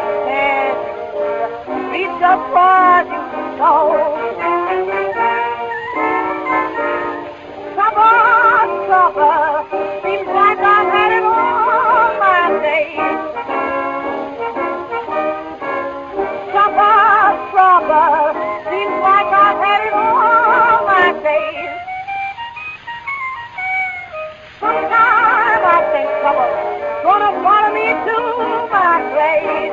head, reach up what you sow. Trouble, seems like I've had it all my days. Trouble, seems like I've had it all my days. Sometimes I think trouble gonna follow me to my grave.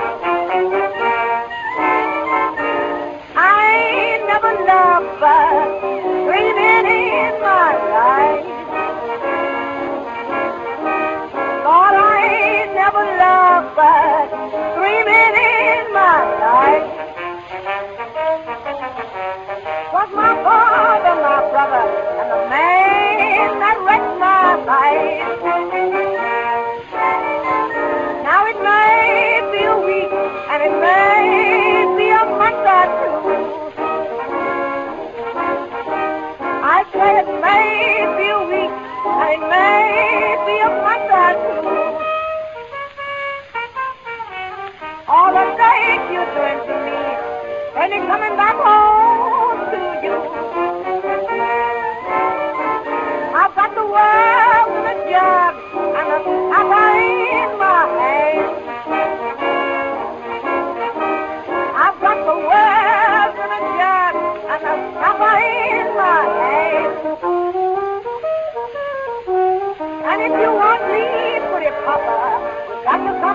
I ain't never loved but dreaming in my life. Lord, I ain't never loved but dreaming in my life. Was my father, my brother, and the man that wrecked my life. Now it may be a week and it may be a month or two. I say it may be a week and it may be a month or two. All the things you're doing to me, when you're coming back home to you. I've got the world in a jug and a topper in my hand. I've got the world in a jug and a topper in my hand. And if you want me, pretty papa, you got to